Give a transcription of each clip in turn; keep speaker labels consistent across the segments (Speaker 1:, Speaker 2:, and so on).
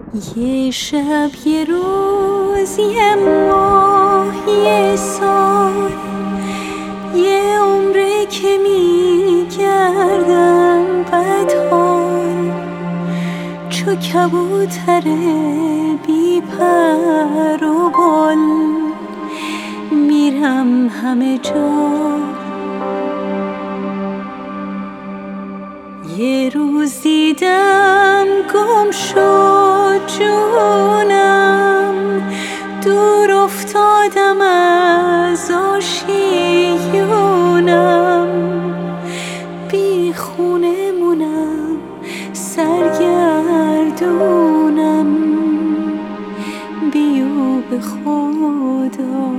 Speaker 1: یه شب یه روز یه ماه یه سال یه عمره که میگردم بدحال چو کبوتر بی پر و بال میرم همه جا. یه روز دیدم گم شد جونم، دور افتادم از آشیونم، بی خونه مونم سرگردونم، بیو به خدا.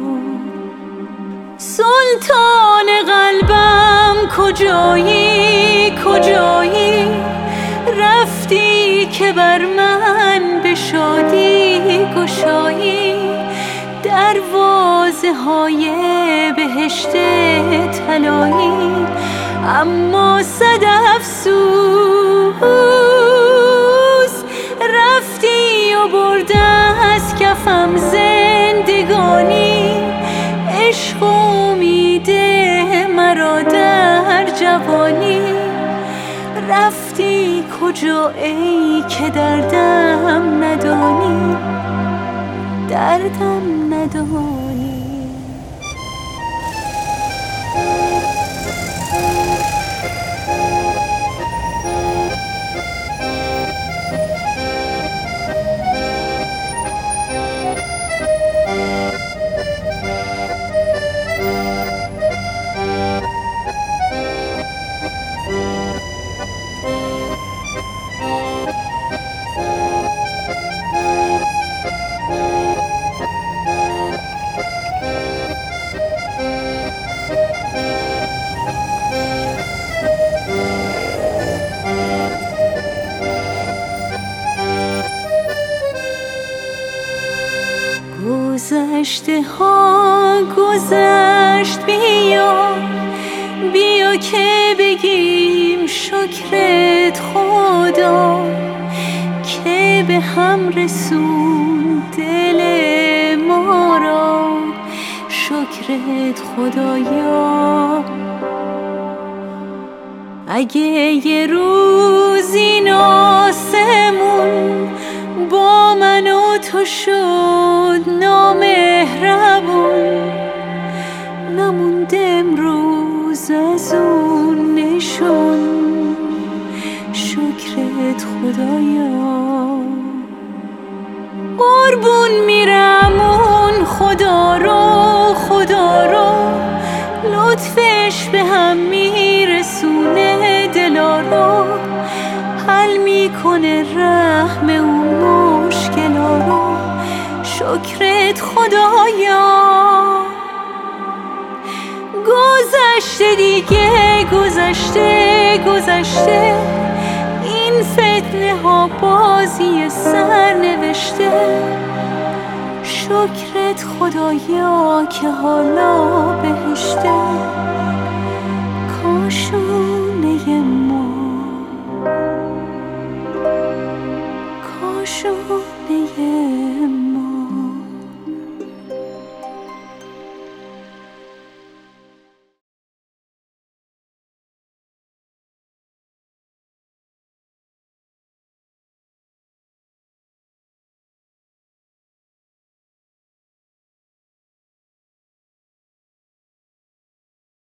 Speaker 1: سلطان قلبم کجایی کجایی، رفتی که بر من به شادی گشایی، دروازه های بهشت طلایی، اما صد افسوس رفتی و برده از کفم زندگانی، عشق امیده مرا در جوانی. رفتی کجا ای که دردم ندانی، دردم ندانی. گذشته ها گذشت، بیا بیا که بگیم شکرت خدا، که به هم رسون دل ما را شکرت خدایا. اگه یه روز این آسمون با من و تو شد نامهربون، نموند امروز از اون نشون، شکرت خدایا. قربون میرم اون خدا رو خدا رو، لطفش به هم میرسونه دلا رو، حل میکنه رحم اون مشکلا رو، شکرت خدایا. گذشته دیگه گذشته گذشته، این فتنه ها بازی سر نوشته، شکرت خدایا که حالا بهشته.